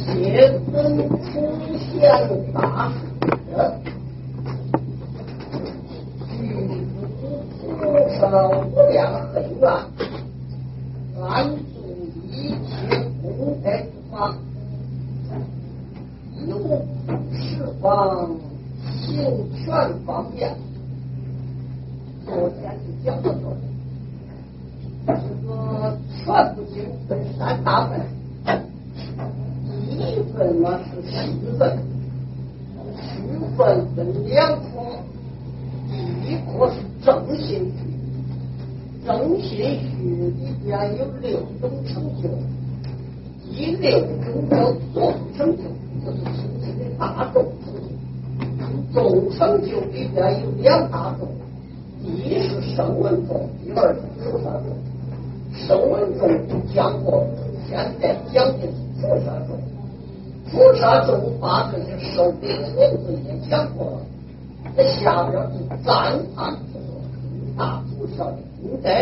邪根出现大事，举不上无量黑愿，安住一切功德之法，有十方行权方面。昨天就讲到这个全部经分三大分，一分呢是虚分，虚分分两科，第一科是正心虚，正心虚里边有六种成就，第六种叫总成就，就是出现的大众成就。总成就里边有两大众，一是声闻众，第二是菩萨众。声闻众讲过，现在讲的是菩萨众。菩萨众把这些受给的名字也讲过了，那下边就赞叹这个大菩萨的功德。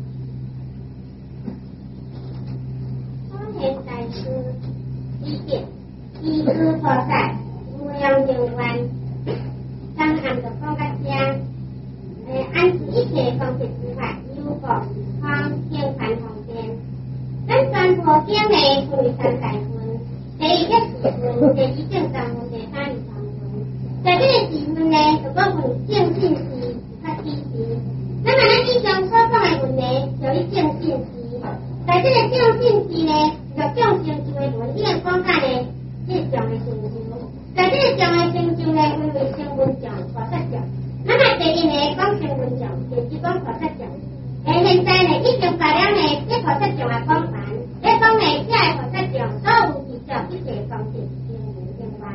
当年在此一点，一知菩萨无量人万，当按着方家家，安置一切方便之法，有个方便传方便。咱传佛经呢，分为三大分，第一个是分，第二正三分，第三是三分。在这个四分呢，就讲分正信时、发起时。那么咱以上所讲的分呢，叫做正信时。在这个正信时呢，就正成就的论点讲解呢，这上的成就。在这个上的成就呢，分为声闻上、菩萨上。那么第一呢，讲声闻上，第二讲菩萨上。现在呢，已经把了呢，这菩萨上的广泛，这讲呢，这个菩萨上所有比较一切方面相关。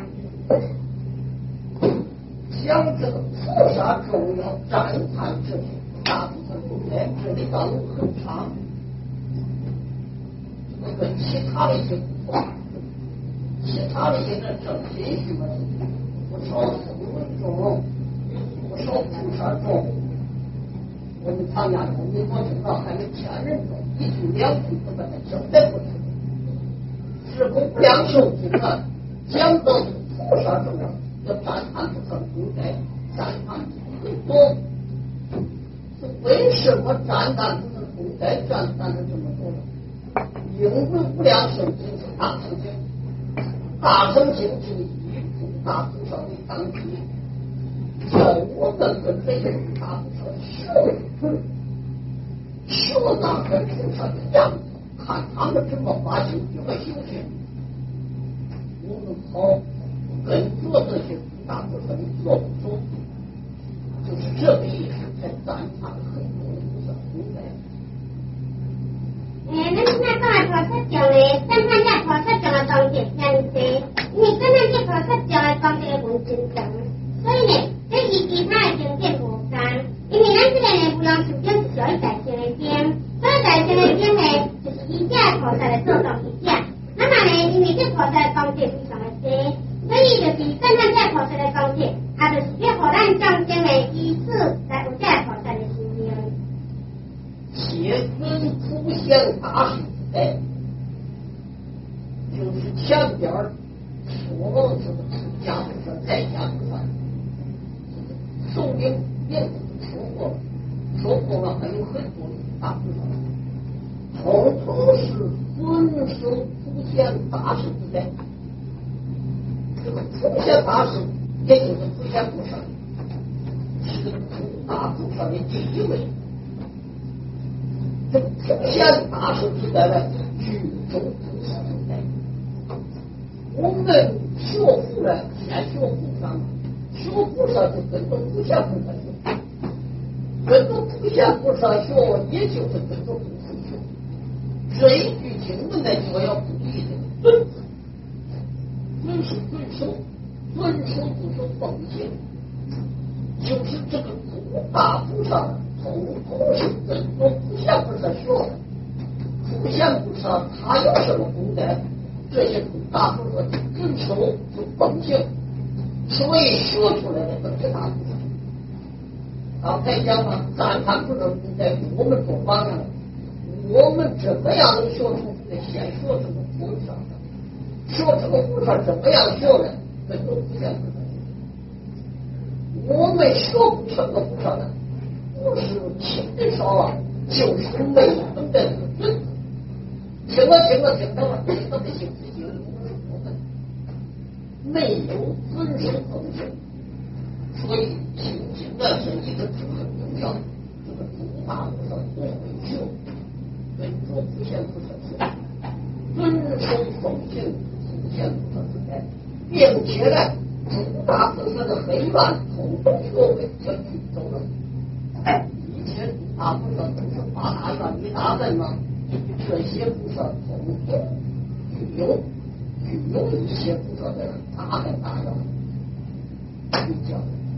讲这个菩萨众要赞叹这些大部分功德，这里道路很长，跟其他的一些不同。其他的一些正心虚们，不少声闻众，不少菩萨众。我们唐家中民国听到还有千人众，一句两句都把它交代过去。是供不良寿经啊，讲到菩萨众啊，要赞叹菩萨功德，赞叹很多。为什么赞叹菩萨功德赞叹的这么多呢？因为不良寿经是大乘经，大乘经就以诸大菩萨为当体。叫我们跟这些大菩萨学那个菩萨的样子，看他们怎么发心，怎么修行。我们好跟着这些大菩萨的做不做，就是这个意思，才赞叹很多菩萨功德。 咱现在讲的菩萨讲呢，赞叹这菩萨讲的功德真多，因为赞叹这菩萨讲的功德很真诚，所以呢。这与其他的经典无相，因为咱这个呢，无量寿经是属于大乘的经，所以大乘的经呢，就是以这菩萨来做当以下。那么呢，因为这菩萨的功德非常的多，所以就是赞叹这菩萨的功德，也就是要互咱众生呢，以此来有这菩萨的修行。 邪根出现大事之代，就是前边说这个出家菩萨、在家菩萨。寿命也说过了，还有很多大菩萨，统统是遵守出现大事之代。这个出现大事，也就是出现菩萨，是诸大菩萨的第一位。这出现大事之代呢，具足菩萨之代。我们学佛呢，先学菩萨。学菩萨就跟着不像菩萨学，跟着不像菩萨学，也就是跟着菩萨学。这一句经文呢，就要注意这个遵是遵守，遵守就是奉行，就是这个诸大菩萨统统是跟着不像菩萨学的。不像菩萨他有什么功德，这些诸大菩萨就遵守就奉行。所以说出来的都是大菩萨。刚才讲了，赞叹不能在我们做榜样，我们怎么样能学出这个先学这个菩萨？ 说这个菩萨怎么样修呢？跟都不像菩萨。我们学不成的菩萨呢，不是轻的少啊，就是没分的这个准。听了，听到的心自己我们没有遵守奉行，所以修行呢是一个很重要的。这个诸大菩萨都会修，跟着普贤菩萨学，遵守奉行普贤菩萨之言，并且呢，诸大菩萨的黑暗统统学会全去走了。以前诸大菩萨都是八大愿一大人嘛。这些菩萨统统具有一些菩萨的大很大的比较。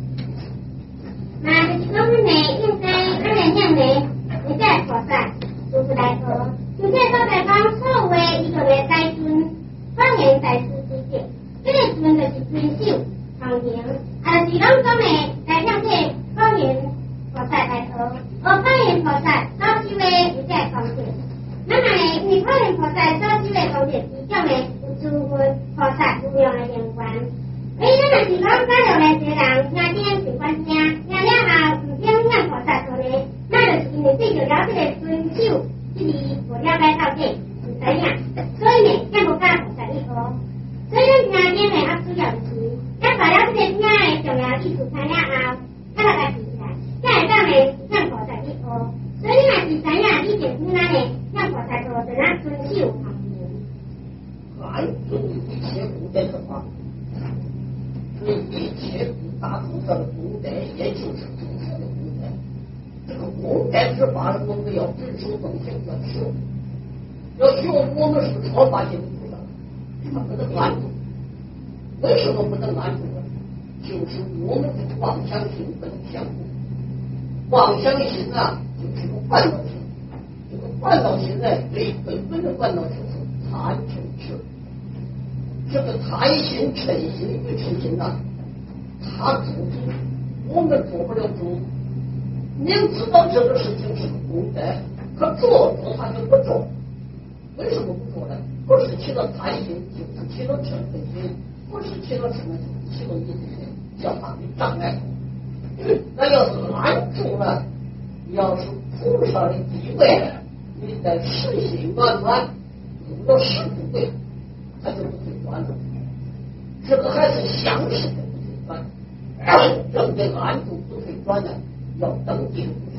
那就是讲呢，应该按人样呢，你在菩萨就是来说，就这都在讲所谓一个的大尊，方言在世之界，这个尊就是遵守方言，是讲讲呢，来向这方言菩萨来说，而方言菩萨到这位一在方言。那么呢，因为方言菩萨所修的方面比较呢，有诸佛菩萨无量的连贯。所以咱若是讲假如呢，这人听听是关听，听了后唔听向菩萨说呢，那就是因为对着了这个遵守，这里无了解到底是怎样，所以呢，才无甲菩萨去学。所以咱听听呢，要主要是，咱把了这个听的重要意思听了后，才把它记起来，才会当呢向菩萨去学。所以若是知影你就听咱呢。向菩萨说，怎样遵守方言？ 按住一切古典的话，所以一切大菩萨的古典，也就是菩萨的古典。这个古典之法，我们要遵守奉行，要修。我们是超发性的菩萨，他不能拦住。为什么不能拦住呢？就是我们的妄想心不能相互。妄想心啊，就是个烦恼心。这个烦恼心呢，最根本的烦恼就是贪嗔痴。这个贪心、嗔心、愚痴心呐，它主我们做不了主。明知道这个事情是个功德，可做他就不做。为什么不做呢？不是起了贪心，就是起了嗔心；不是起了什么，就是起了一些较大的障碍。那要是拦住了，要是菩萨的地位，你在世心慢慢有了世不贵，他就不会转了。这个还是相识的不会转，正被拦住不会转的，要登记菩萨。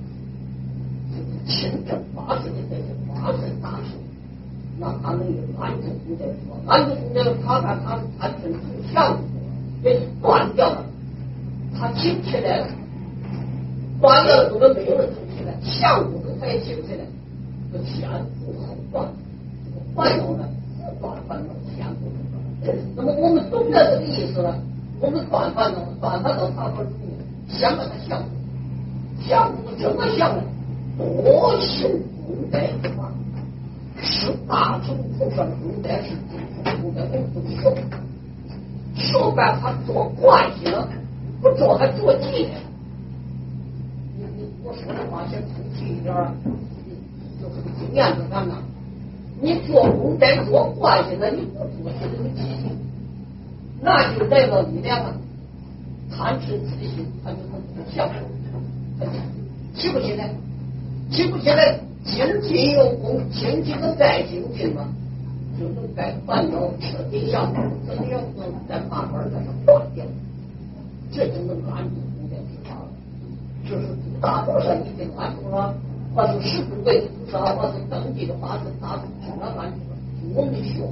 亲正法身的这些法身大士，那他能有拦住不得说，拦住不得，他贪嗔痴相给断掉了，他起不起来了。断掉了，我们没有人起起来，相不他也起不起来。这前不后断，烦恼呢，不断烦恼，前不后断。那么我们懂得这个意思了，我们断烦恼，他不想把它相，相不怎么相呢？多修功德的话，是大乘菩萨功德，是诸佛功德，我们不修，修把它做关系了，不做还做纪念。我说的话先粗气一点，就是经验子看呐。你做功德做关系了，你不做这个记性，那就代表你俩贪嗔痴心，他就不相处，起不起来？起不起来，精进有功，精进的再精进嘛，就能把烦恼彻底消除，怎么样能在慢慢给它断掉？这就能拦住功德之法了。就是大菩萨已经拦住了，或是十不为菩萨，或是登记的法身大菩萨拦住了。我们学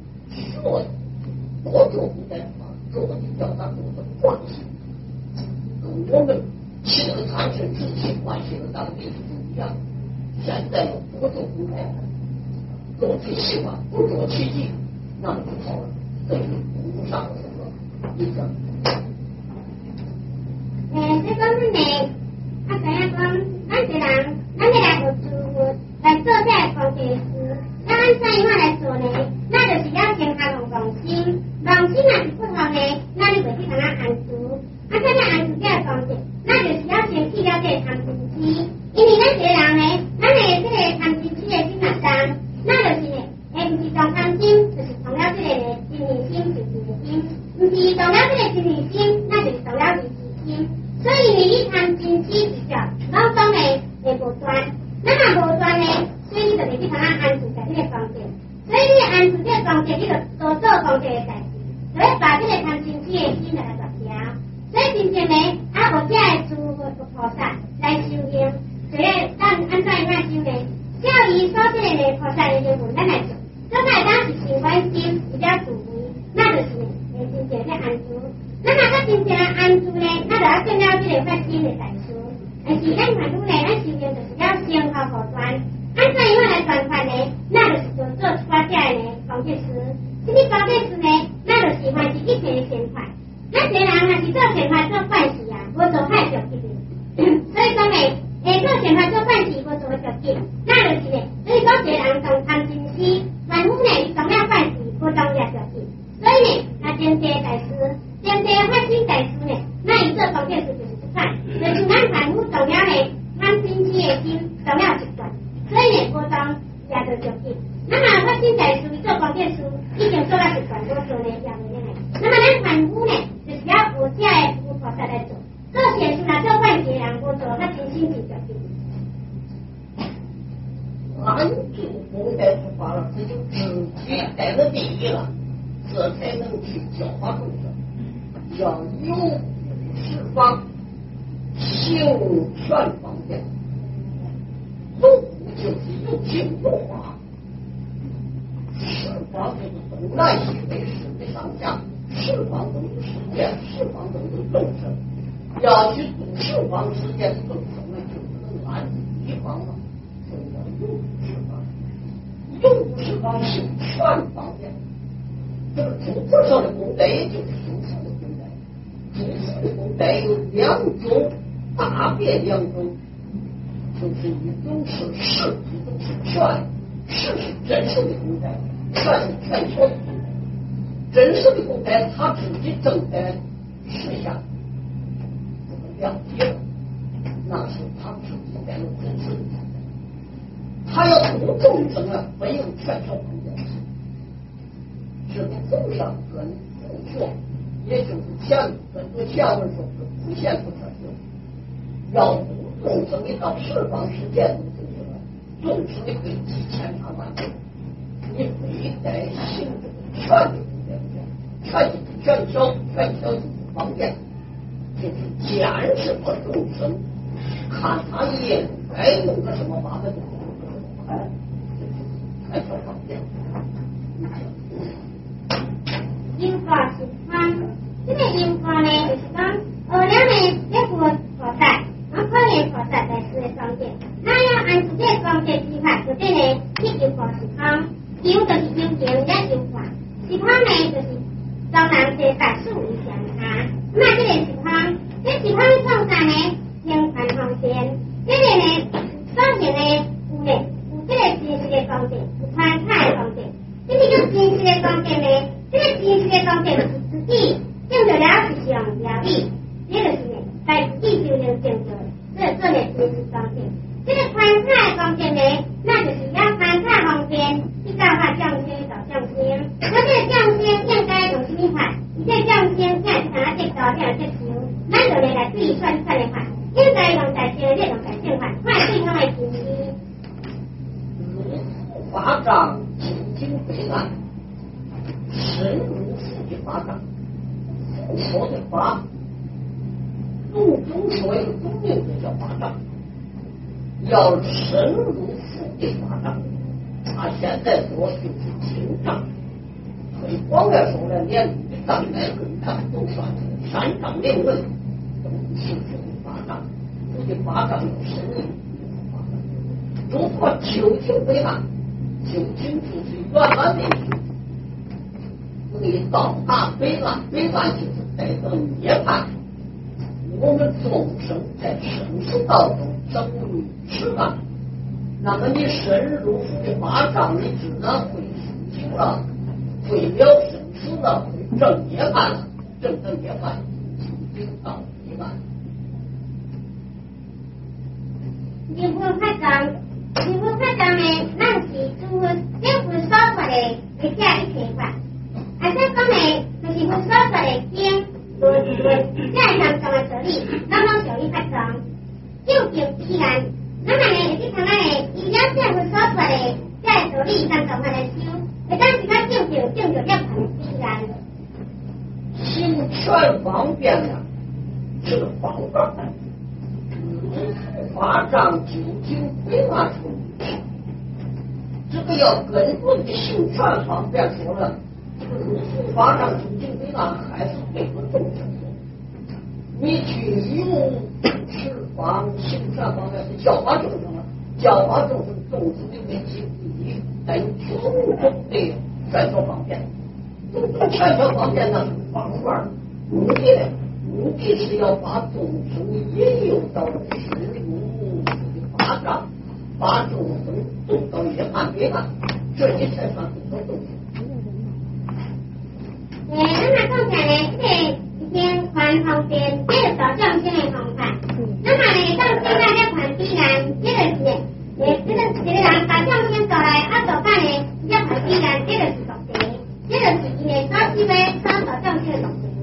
多做功德法，做的叫他做的关系，跟我们起了贪嗔痴心关系的当地。现在不做功德，做最习惯，不做奇迹，那就不好了。这是无上的一个。 这讲呢，怎样讲？咱这人，咱这来学诸佛来做这个方便事，那按怎样来做呢？那就是要先下用心，用心若是不好呢，那你袂去跟他安住。怎样安住这个方便？那就是要先去了这个贪嗔痴。因为咱这个人呢，咱的这个贪嗔痴的心上，那就是呢，不是从贪心，就是从了这个公职，你就多做公职的代志，就要把这个贪嗔痴的心来断掉。所以真正呢，有这个诸菩萨来修行，所以咱按怎样修呢？照伊所说的菩萨的经文，咱来做。咱来当是心关心，比较注意，那就是真正的安住。那么个真正的安住呢，那就要见到这个发心的代数。但是咱凡夫呢，咱修行就是要先靠后端。按怎样来传法呢？那就是做出发者呢，方便师。什么方便师呢？那就是凡是一切的善法。咱虽然若是做善法做坏事啊，无做坏着急的。所以讲呢，做善法做坏事无做着急，那就是呢，所以讲一个人从贪嗔痴，凡夫呢伊从了坏事无当着着急。所以呢，那真正大师，真正发心大师呢，那伊做方便师就是出法，就是咱凡夫从了呢贪嗔痴的心从了习惯。所以呢，无当也着着急。那么发心大师做方便师，已经做了习惯，无做呢也袂用的。那么咱凡夫呢，就是要有这个有菩萨来做，做善事啦，做坏事人无做，那真心是着急。 安住功德出发了，这就直接带了第一了，这才能去教化众生。要有释放，行全方便。有就是有情有法，释放就是东南西北四维上下，释放都有世界，释放都有众生。要去度释放世界的众生呢，就不能按地方了，所以要有释放，有释放是全方面。这个诸菩萨的功德，也就是诸佛的功德。诸佛的功德有两种，大别两种。就是一种是实，一种是全。实是真实的功德，全是全球的功德。真实的功德，他自己正在实相，我们了解了，那是他自己在有真实的功德。他要度众生啊，没有全球功德，是走上跟不学，也就是前很多前文说是不现不全球，要众生你到十方世界中去了，众生你可以几千上万倍，你非得行这个全的功德，全就是全球，全球就是方便，就是见识过众生，看他一眼该弄个什么法门，哎，这就是全球方便。 因果是方，这个因果呢，就是讲，了呢，这个菩萨。可能菩萨在世的光点，那要按照这个光点之法，就对呢，去求佛是方，求就是求情，也求法，是方呢就是当然是法术为相他。那这个是方，这是方的创啥呢？行传方便，这个呢，所行呢有呢，有这个真实的光点，有宽大的光点。这个叫真实的光点呢，这个真实的光点就是自己证得了实相了义，这就是呢，在自己就能证得。这呢就是方便，这个宽大的方便呢，那就是要宽大方便，去教化降仙找降仙。那这个降仙应该用什么法？你这降仙看是哪这道这样这修，咱就来对算算的法，应该用在这这种改正法，快对方来提议。 如法杖，究竟非难，深入佛的法杖，佛的法。路中说有中名的叫法杖，要深入佛的法杖，他现在说就是经杖。推广来说呢，连律藏来论杖都算三杖灵论，都是佛的法杖。佛的法杖有深入法杖。如果究竟为难，究竟就是圆满的意思。你到达北岸，北岸就是带到涅槃。我们众生在生死道中走入痴难，那么你深入佛的法杖，你自然会修行了，会了生死了，会证涅槃了，证得涅槃，就到涅槃。 念佛法杖，念佛法杖呢，咱是诸政府所说的一切一切法，而且讲呢，就是佛所说的经。这项上的道理，咱拢属于法杖，究竟依然。那么呢，你看咱呢，依了政府所说的这道理，咱就法来修。但是咱究竟就正着要很自然。 行权方便呀，这个方法，法杖究竟归哪处？这个要根据的行权方便说了，这个入伏法杖究竟归哪，还是归个众生。你去用持方行权方面是教化众生了，教化众生众生的内心第一，带有种种的全球方便。全球方面那是方法，目的是要把众生引诱到实入的法杖，把众生动到一暗对岸，这些才算是做众生。 那么刚才呢，这个已经传方便，这个找众生的方法。那么呢，到现在在传必然，这个是，这个人把众生找来，走办呢，要传必然，这个是属谁？这个是因为他是为他找众生的属谁？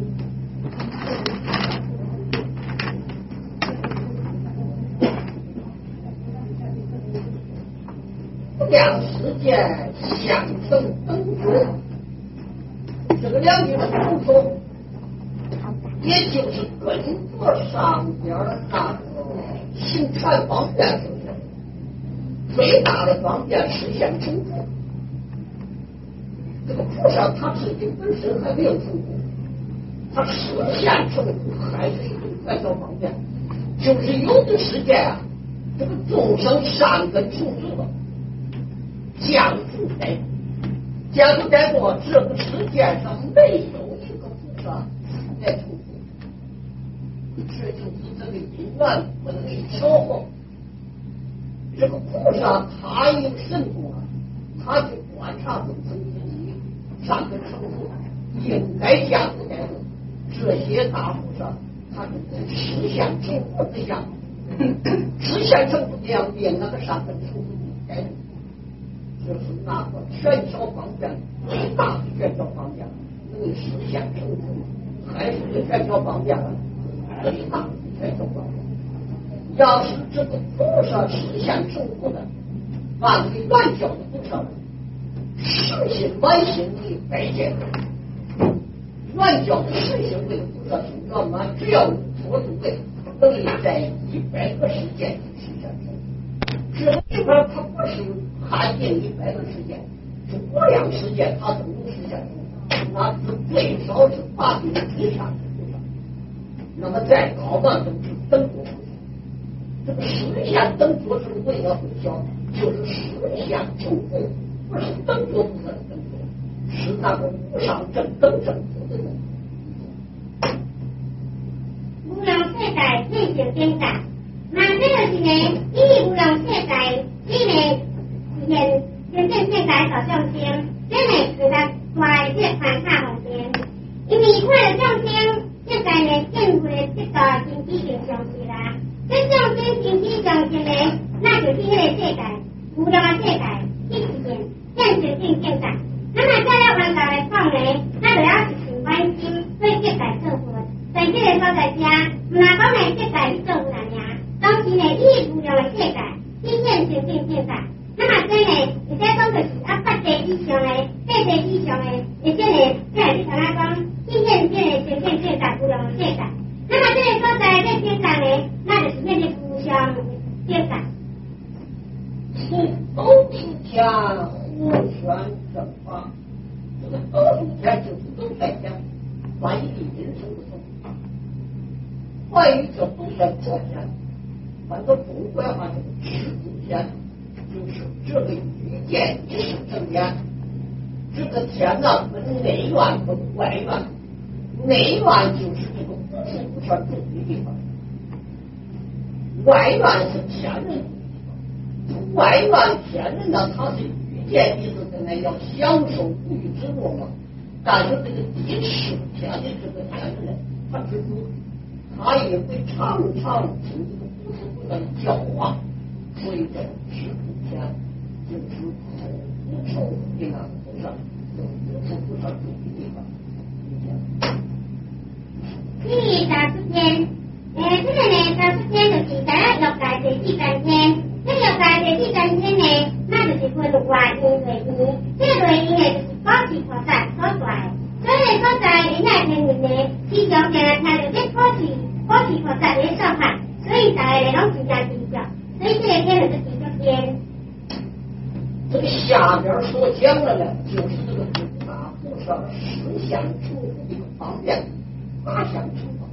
两世界相生等觉，这个两句不说，也就是跟着上边那个行权方便说的，最大的方便实现成就。这个菩萨他自己本身还没有成功，他实现成功还是一种快速方便，就是有的时间啊，这个众生善根成熟了，降伏在过这个世界上没有一个菩萨来成功，这就是这个因缘不能一巧合。这个菩萨他有神功啊，他去观察众生善根成熟，应该降伏在过这些大菩萨，他是实现成佛的样子，实现成佛的样子，那个善根成熟该就是那个全球方便最大的全球方便，能实现成佛，还是全球方便最大的全球方便。要是这个菩萨实现成佛的，按给原教的菩萨实心满心的拜见，原教的实心为菩萨心圆满，只要做对位，可以在100个时间实现成。这个地方它不是限定100个时间，是无量时间它都能实现成，那是最少是8定以上的菩萨。那么再高呢，都是等觉菩萨。这个实现等觉是为了不小，就是实现成佛。不是等觉菩萨的等觉，是那个无上正等正觉的人。 无量世界天行天界，那这个是呢，以无量世界，以呢实现真正世界找众生，这呢是他大这传法方面，因为看了众生，现在呢政府的这个经济上是啦，这众生经济上是呢，那就是那个世界，无量的世界，一实现。现实性现在，那么在要环岛来讲呢，那就要是挺关心对世界生活，在这个所在家，唔那讲来世界去做哪样，当时呢以无量的世界，以现实性现在，那么这呢，而且讲就是8世以上的、8世以上的，而且呢，即系你同他讲，以现实的实现现在无量的世界，那么这个所在在天上呢，那就是那个无上天上。 都今天活全正法，这个都今天就是都在讲关于人生的生活，关于这都在昨天，按照中国话这个吃今天，就是这个遇见你是正天，这个天呢分内院和外院，内院就是这个不是不全住的地方，外院是天人。外院天人呢，他是遇见你是跟来要享受不欲之乐嘛，但是这个地吃天的这个天人呢，他知足，他也会常常听这个不是不断的教化，所以这吃不天就是不受这个不上，不受不上住的地方。 第30天，这个呢，30天就是在6界第3天。这个在第3天呢，那就是分外阴内阴，这个内阴呢就是保持菩萨所讲的呢，就是这个诸大菩萨实现成佛的一个方面，8项成法，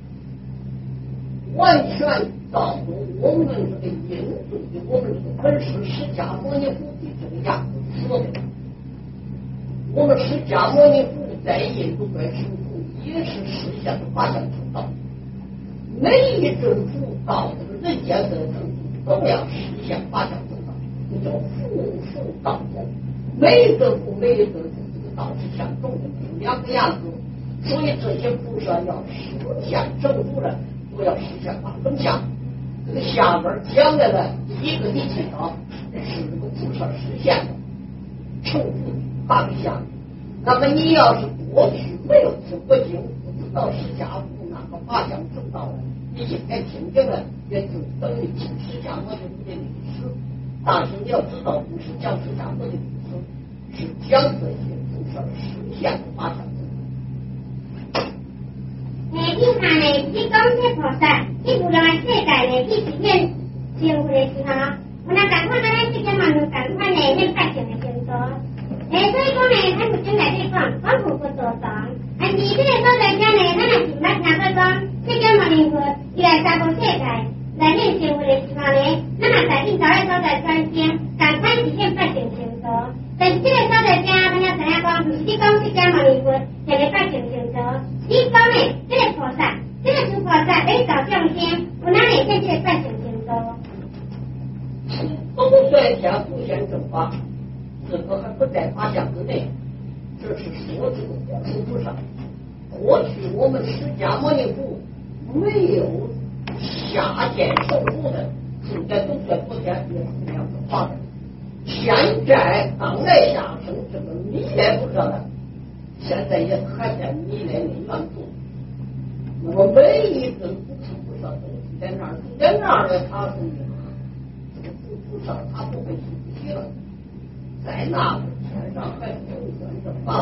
完全照着我们这个印度的我们这个本师释迦牟尼佛的这个样子说的。我们释迦牟尼佛在印度本成佛也是实现了8项成道，每一种佛到这个人间的成佛都要实现8项成道，这叫佛受道果。每一个佛这个道是相同的，是2个样子。所以这些菩萨要实现成佛了，都要实现8种相。这个下边讲的呢，第一个你知道是这个菩萨实现的成佛8个相。那么你要是过去没有听过经，不知道释迦佛那个8项成道了，你今天听见了，也就等于听释迦牟尼佛的历史。但是你要知道，不是讲释迦牟尼佛，是讲这些菩萨实现的8项成道。 你看呢，你讲这菩萨，你无论世界呢，去实现成佛的时候，我那赶快咱这些মানু赶快呢，现8项的成道。所以讲呢，咱就正来这讲佛不做长。而这个所在讲呢，咱也是捌听过讲，释迦牟尼佛伊来三个世界来现成佛的时候呢，咱也在应找个所在专精，赶快实现8项成道。但是这个所在讲，咱也知影讲，不是你讲释迦牟尼佛就个8项成道，你讲呢，这个菩萨，这个诸菩萨得到众生，有哪会现这个8项成道？ 都算天不现正法。这个还不在8项之内，这是说这个佛出菩萨。过去我们释迦牟尼佛没有下见受佛的，现在都算昨天也是这样子发展。现在当来下生这个弥勒菩萨呢，现在也还在弥勒的原处。那么每一个不出菩萨都是在那儿，在那儿呢，他是这个菩萨，他不会出去了。在那个天上还有人的法，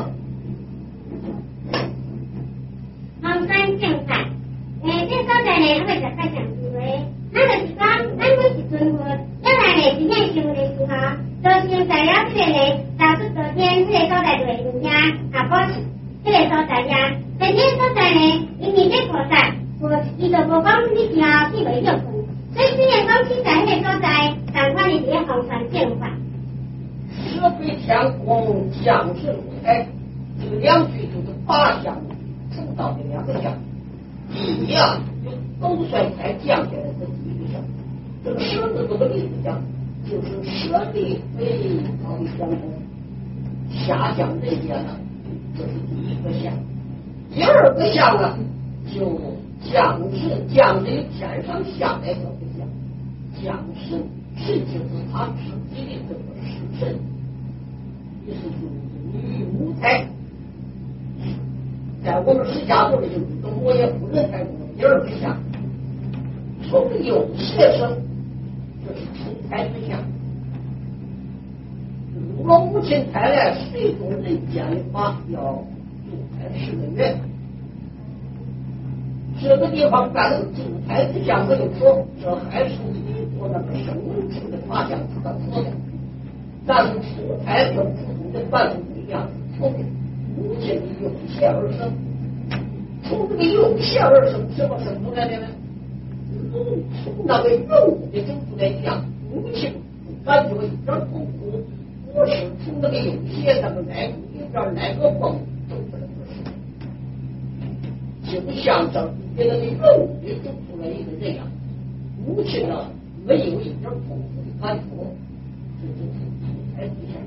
方三正法，这所在呢，我就8项智慧。那就是讲，咱每一尊佛，将来呢实现成佛的时候，都先在了这个呢，找出昨天这个所在对人家保持这个所在呀。但这个所在呢，因为这菩萨，伊就无讲你之后去袂休困，所以只要讲去在那个所在，赶快的是要方传正法。 舍非天宫降神舞台，这个2句就是8项成道的2个项。第一啊，就都算才降下来的第1个项。这个舍字这个例子讲，就是舍利非常相同，下降人间了，这是第1个项。第2个项呢，就降神降的天上下来这个项，降神神就是他自己的这个实神。这是女母胎，在我们释迦牟尼就是跟摩耶夫人才过第2个项，从有些生，这是出胎之相。入了母亲胎来，随着人间的法要入胎10个月。这个地方干了入胎之相没有说，这还是依着那个生出的法相出的说的。但是出胎跟普通的凡夫不一样，从母亲的有血而生，从这个有血而生，什么生出来的呢？从那个肉的生出来一样，母亲感觉一点痛苦，不是从那个有血那个奶一点奶个缝生出来不是，就像这给那个肉的生出来一个人样，母亲呢没有一点痛苦的感觉，这就是出胎之相。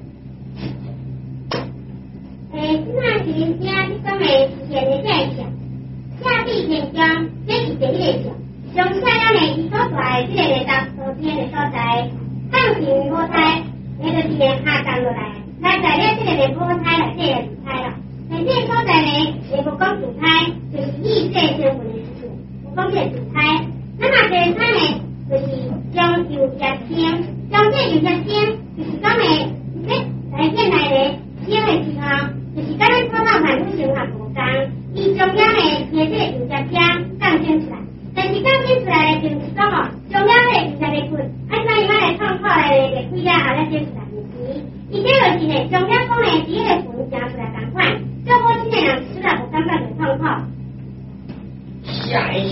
那是人家你讲的实现的现象，下地天将，这是第1个项。上下了呢，伊所在这个当昨天的所在，放行母胎，那就是下降落来，来在了这个母胎了，这个主胎了。但这个所在呢，也不讲主胎，就是意识成分的事情，不讲这个主胎。那么第3呢，就是将有结生，将这有结生，就是讲呢，在现来的生的时候。就是刚才说到反复循环无刚，伊中央呢，也这个有只声降生出来，但是降生出来就是讲哦，中央呢就是个棍，按照伊妈来创造来的规则后来生出来，不是，伊这个是呢中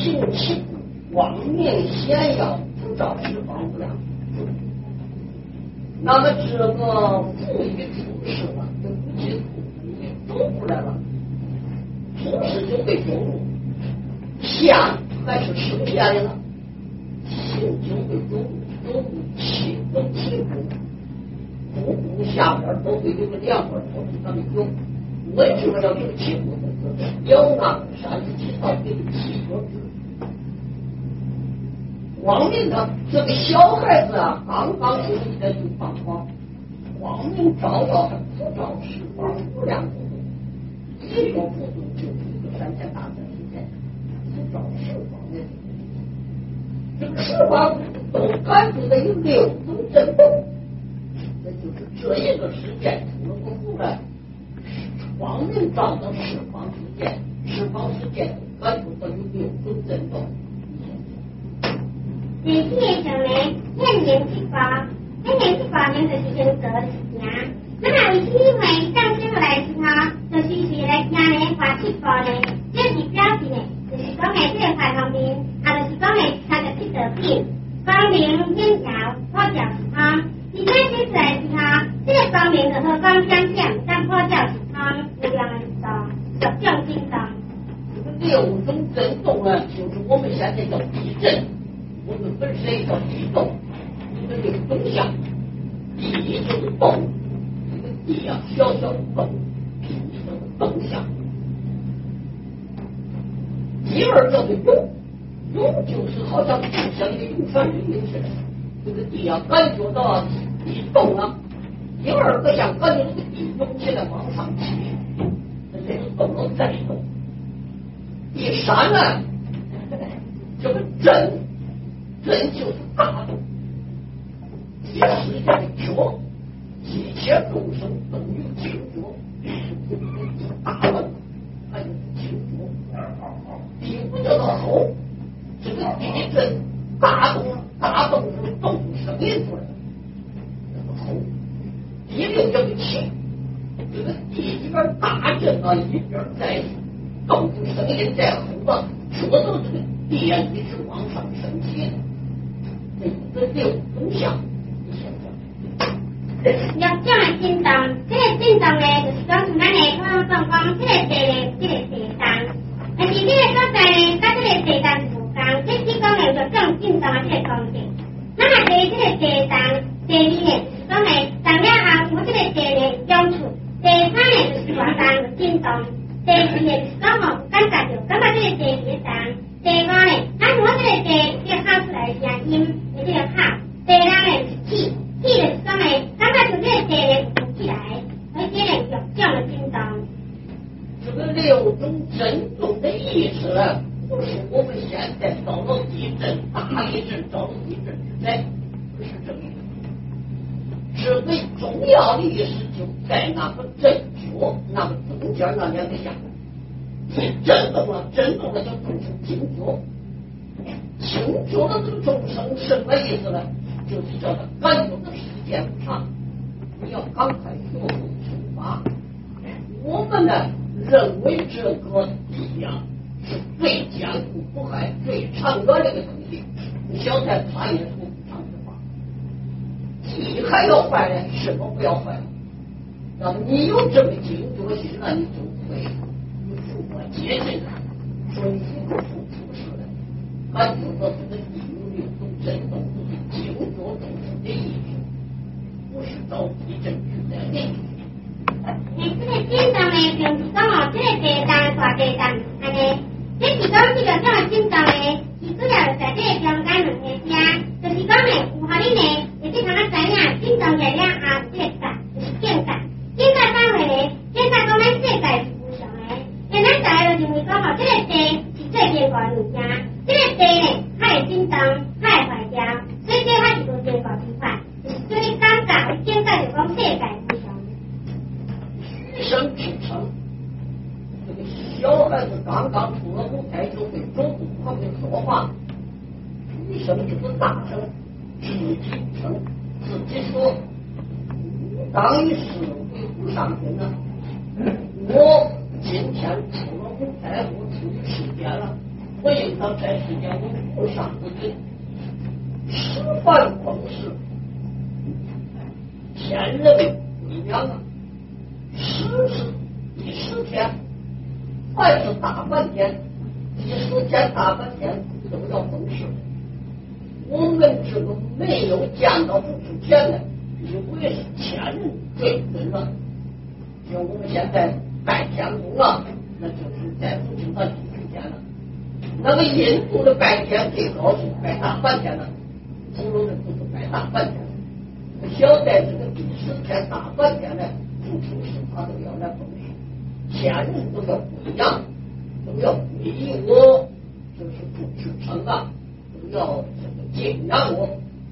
行其光明显耀，不照十方无量。那么这个富裕出世了，就不进也走出来了，出世就被中入，相还是生下来了，行就被中入，中入气都气不，腹部下边都会有个两块头上面有，为什么要有气部的？要让山气到给气所致。光明的这个小孩子啊，刚刚有一点就放光，光明照耀还普照十方无量国度，一个国度就是一个三千大千世界，普照十方的。这个十方都感觉的有六种震动，那就是这一个世界出了个忽然，光明照到十方世界，十方世界都感觉到有六种震动。 第四个上呢，现年七宝，现年七宝呢就是先做的事情。那么为什么会当时来时候，就是来听呢画七宝呢？这是表示呢，就是讲的这个法方面，就是讲的37道品，光明显耀，普照十方。而且这次来时候，这个光明就和光相向，但普照十方，无量的动，十种震动。 六种震动呢，就是我们现在叫地震。我们本身也叫地动，这个就是动向，地就是动，这个地啊小小的动，地就是动向。第二叫做涌，涌就是好像就像一个涌泉流似的，这个地啊感觉到地动了。第二个像感觉这个地涌起来往上去，这是动了再动。第三呢，这个震。震就是大动，一世界的觉，一切众生都有警觉，大动，还有警觉。第五叫做吼，这个地震大动，大动是动出声音出来的，这个吼。第六叫做气，这个地一边大震啊，一边在动出声音在吼啊，说到这个地啊一直往上升起的。这六种相， 六种的震动，这个震动呢，就是讲像咱的讲这个地呢，这个地动，但是这个所在呢，跟这个地动是无同，这只讲的六种震动的这个方式。那么第一这个地动，第二呢，就是讲的动了后，我这个地呢涌出，第三呢就是活动震动，第四呢就是讲吼感觉到，感觉这个地在动，第五呢，咱我这个地这个喊出来的声音。这个号，第六呢是气，气就是讲的，感觉就这个地呢浮起来，而且呢有这样的震动。 这个六种震动的意思，不是我们现在遭了地震、大地震、遭了地震之类，不是这个意思。这个重要的意思就在那个震觉，那个中间那两个相，一震动了，震动了就众生惊觉。清楚的这个众生什么意思呢？就是叫他感觉的时间不长，你要赶快学会出发。我们呢认为这个地呀是最坚固不害、最长远的一个东西，你小在它也说不长的话，地还要坏呢，什么不要坏？那么你有这个警觉心了，你就会触摸接近它，所以一个付出是的。感觉到这个地有六种震动，就是惊觉众生的意识，不是遭地震之类的。 这个震动呢，并是讲哦，这个地动、大地动，安尼，这是讲这个种的震动呢，是主要在这个中间两个声，就是讲呢，有互你呢，会去通啊知影，震动来了后，这个感就是见感，见感单位呢，见感讲咱世界是无常的，因咱大家就认为讲哦，这个地是最坚固的物件。这个地呢，它会震动，它会坏掉，所以这它是无坚固之法，就是叫你感觉，见解就讲世界无常。 虚声之称，这个小孩子刚刚出了母胎就会走路，还会说话。虚声就是大声，自己称，自己说。当一是为不上天呢，我今天出了母胎，我出去世界了。我应当在世间文不上不进，吃饭方式天人微妙啊，10次第10天，凡是大半天，第10天大半天都要封事。我们这个没有见到主之前呢，以为是天人最尊了。像我们现在拜天公啊，那就是在主之的第10天了。那个印度的拜天最高是拜大半天了，中国人不是拜大半天了。小在这个第10天大半天呢，主持是他都要来封事，天人都要归养，都要归依我，就是主持成啊，都要这个敬仰我。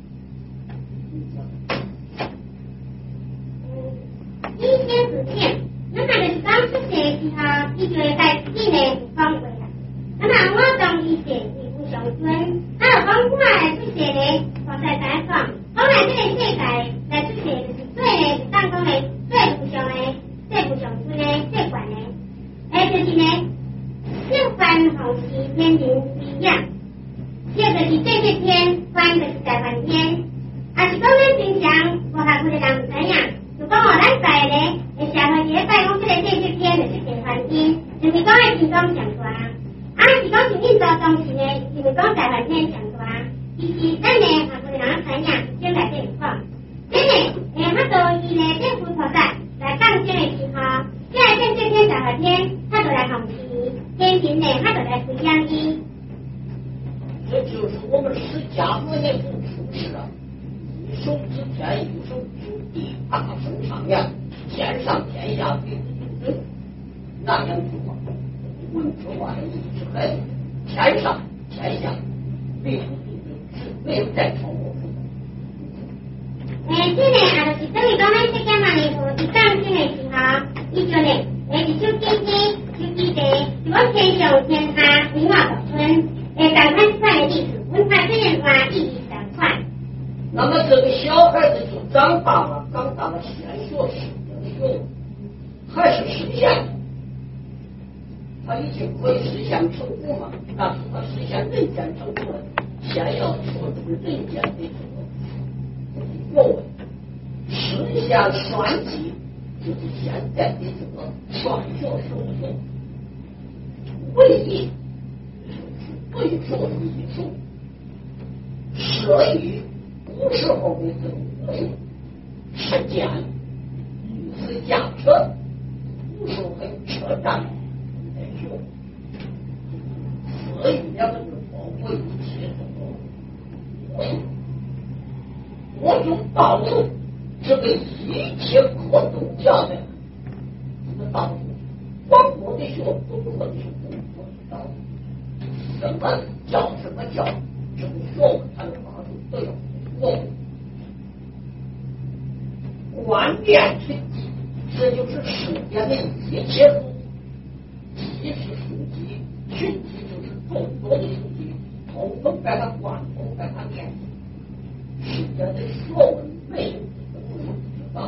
以前之前，那么就是刚出世时候，伊就会在自己的地方过啦。那么我当伊是地不上尊，那就讲我来出世呢，我在在讲，我来这个世界来出世就是最呢，是当讲呢最不上的、最不上尊的、最悬的，就是呢，小凡好是天人一样，小就是这些天，凡就是在凡天，啊是讲咱平常无学过的人唔知影。如果咱在咧，社会咧拜讲这个这些天就是地环境，就是讲的地方上大，啊是讲是印度当时呢，就是讲在环天上大，其实咱咧学过的人知影，先来这里讲，真诶，他到伊咧政府所在来讲这个时候，这个这天在环天，他就来奉祀，天庭呢，他就来归养伊。 这就是我们释迦牟尼佛出世啊，一手指天，一手指地，大声上扬，天上天下彼此尊，那样句话，文之外义之来，天上天下彼此尊，是没有再超过。 这呢啊，就是等于讲咱释迦牟尼佛一降生的时候，伊就呢，是手机天、手机地，是讲天上天下永远独尊，同款这块的意思，文化虽然话意义相款。 那么这个小孩子就长大了，先学识能学，还是实现？他已经可以实现成功了，但是他实现人间成功了，先要说出人间的这个学问，实现双击，就是现在的这个双学手术，为艺就是为说艺术，摄于古时候的这种武术，是剑、御赐驾车，武术还有车战来学，所以2个字包括一切这个武术。我就道路这个一切可宗教的这个道路，光我的学都不能是中国的道路，什么叫什么教，这个学问它的法术都要观念群集，这就是世间的一切书籍是书籍，群集就是众多的书籍，统统把它贯通，把它念。世间的学问没有这个不知道，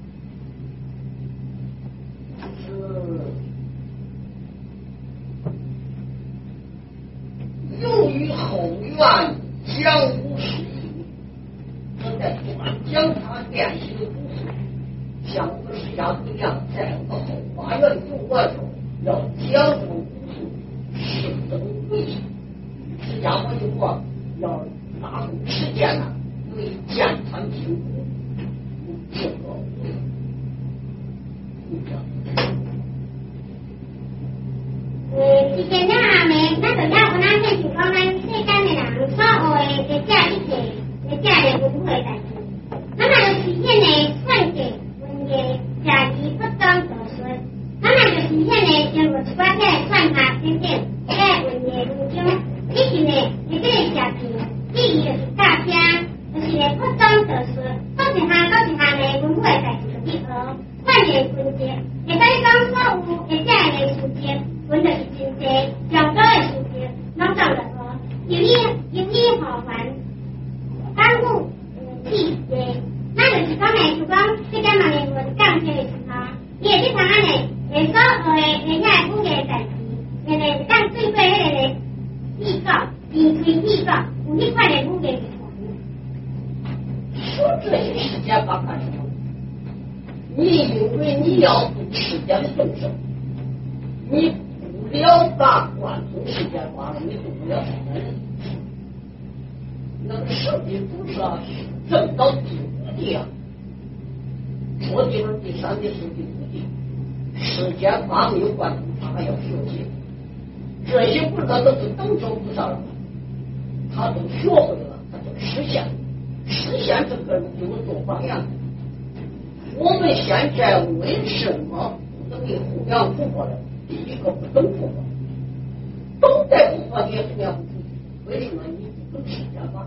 是由于后院讲武释义，正在专讲他练习的武术，像我们释迦不一样，在我们后花园游玩的时候，要讲这个武术是等为释迦牟尼佛要大众实践呢，为健康筋骨，这个之前那呢，那就要我那些情况，咱世间的人所学的这一切，这个文化代志，那么就实现呢创建文艺价值不当得顺，那么就实现呢经过一寡个传下等等，个文艺文章，以及呢，这个价值，意义就是大家，就是呢不当得顺，到一项呢文化代志就去学，换言分解，会使你讲所有这个事情。阮就是真济上多的事情，拢当着说，由于何凡干部气节，那就是讲呢，就讲释迦牟尼佛降生的时候，伊会去参安呢，所学的遐武艺代志， 表达贯通世间法，你做不了什么。那个设计不是正到第五地啊，说的是第三的是第五地，世间法没有贯通，他还要学习。这些不知道都是等着不上了，他都学会了，他就实现。实现这个给我做榜样。我们现在为什么不能给弘扬佛法呢？第一个不懂佛法，懂得佛法你也弘扬不出去。为什么你不懂世间法？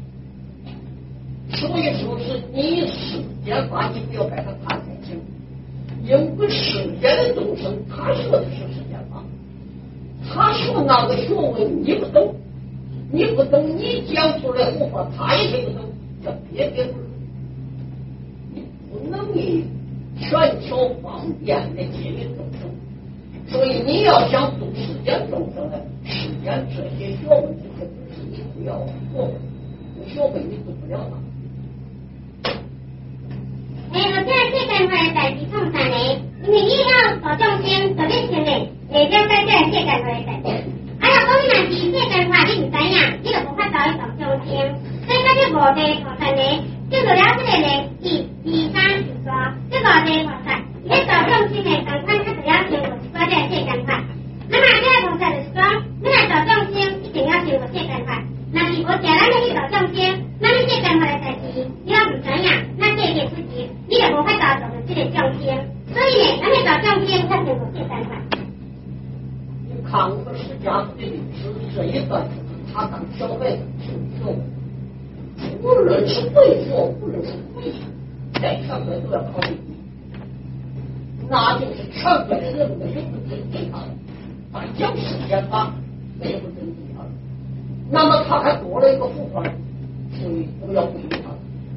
所以说是你世间法，你不要把它看太轻，因为世间的众生他学的是世间法，他学那个学问你不懂，你不懂，你讲出来佛法他也听不懂。叫别别不，你不能以全球方便的接引众生，所以你要想度世间众生呢，世间这些学问这些知识你不要学，不学会你度不了它。 我现在这间会代志创啥呢？因为你要做众生，做你前面，了解这世间会的代志。啊，若讲你若是世间话，你唔知影，你就无法度去做众生。所以，这五地菩萨呢，叫做了这个呢，第三是说，这五地菩萨，在做众生呢，同款他就要先过这个世间法。那么，这个菩萨就是说，你来做众生，一定要先过世间法。那是无叫咱要去做众生，那你世间法的代志，你要唔知影，那这个不行，你就无法度做到这个众生。所以呢，咱要做众生，他先过世间法。 你看我们释迦的历史这一段，就是他当小孩子听说。无论是文学，无论是文艺，在全国都要考第一，那就是全国的人没有不尊敬他的，他讲世间法没有不尊敬他的，那么他还多了一个副官，所以都要归于他。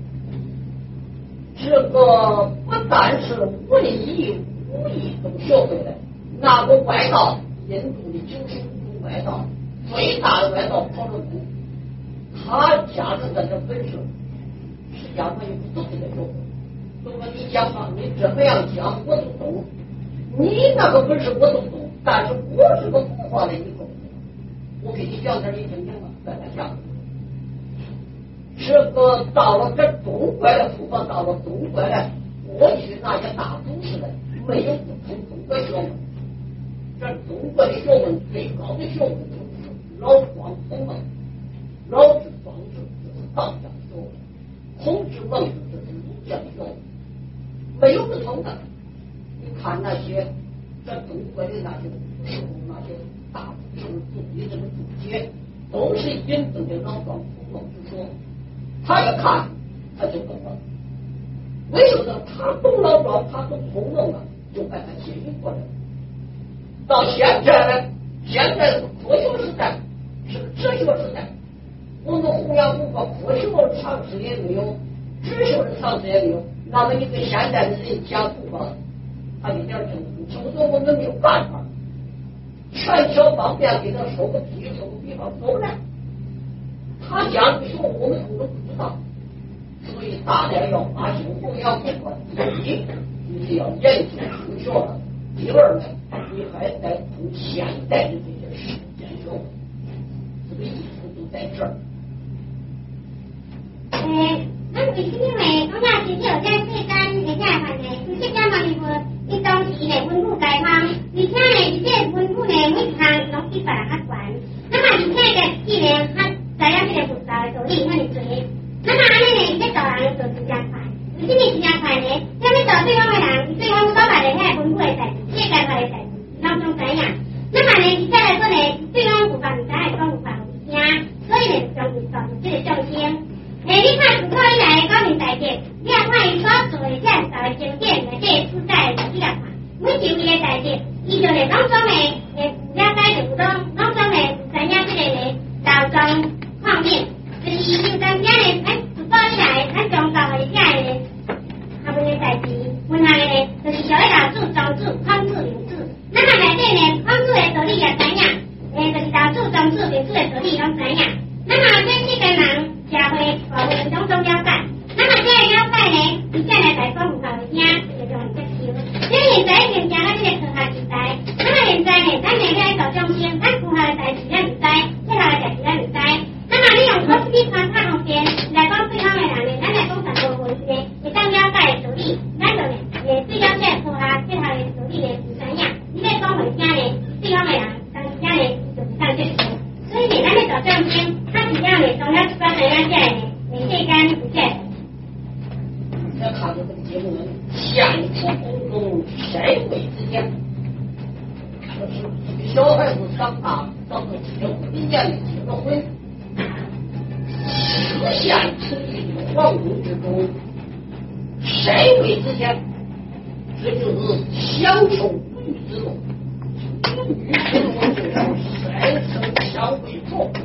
这个不但是文艺、武艺都学会了，那个外道，印度的95种外道，最大的外道跑了步。他加上这本事，实际上他也不懂这个学问。如果你讲话，你这么样讲我都懂，你那个本事我都懂，但是我是个佛法的你懂。我给你讲点你听听吧，再来讲。这个到了这中国的佛法，到了中国来，过去那些大都市的没有不通中国学问，这中国的学问最高的学问就是老庄孔孟。老子、庄子这是道家学问，孔子、孟子这是儒家学问，没有不同的。你看那些在中国的那些武士，那些大武士注的这个注解，都是引证的老庄孔孟之说。他一看他就懂了，为什么呢？他懂老庄，他懂孔孟啊，就把他接引过来。到现在呢，现在是科学时代，是哲学时代。我们弘扬佛法，科学的常识也没有，哲学的常识也没有。那么你跟现在的人讲佛法，他一点听不懂，说我们没有办法。全球方便给他说个屁，说个比方走来，他讲的时候我们都不知道。所以大家要发心弘扬佛法，第一你是要研究数学了，第二呢，你还得从现代的这些实践学问，这个艺术都在这儿。 咱为什么讲下是只有在世间会这样款呢？是世间嘛是因当时呢文武解放，而且呢这文武呢每一项拢比别人较悬，那么而且个既然他知影这个复杂的道理遐尼多，那么安尼呢这导人做真正快，为什么真正快呢？因为做对方的人，对方所办的遐文武的代志，世界化的代志，拢总知影。那么呢，而且来说呢，对方有法唔知，讲有法唔听，所以呢将会造成这个众生。你看自古以来的高明大德，你要看伊所做的这样的经典的这个书载的历史来看，每一位的大德，伊就来拢总的了解着有拢总的知影这个呢道中方面，就是伊就讲这呢，咱自古以来咱宗教的这个他们的代志，文下的呢，就是小的老祖、庄主、孔子、孟子，那么内底呢，孔子的道理也知影，就是老祖、庄主、孟子的道理拢知影，那么这世间人。社会和会种种了解，那么这个了解呢，而且呢在讲有效的听，就很接受。因为现在已经行到这个科学时代，那么现在呢，咱每个中心，咱符合的代志咱唔知，配合的代志咱唔知。那么你用科技观察方面来讲对方的人呢，咱来讲传播文字呢，会当了解道理，咱就呢，对了解符合配合的道理呢唔知影。你咧讲文章呢，对方的人当时间呢就是当接受。所以呢，咱咧做中心，他是这样呢，从了观察了解呢，世间不解。 要看到这个节目呢，相处公众社会之间，就是小孩子长大到了结婚年龄结了婚，思想处于黄土之中，社会之间，这就是小丑不语之路。不语之路就是社生相会错。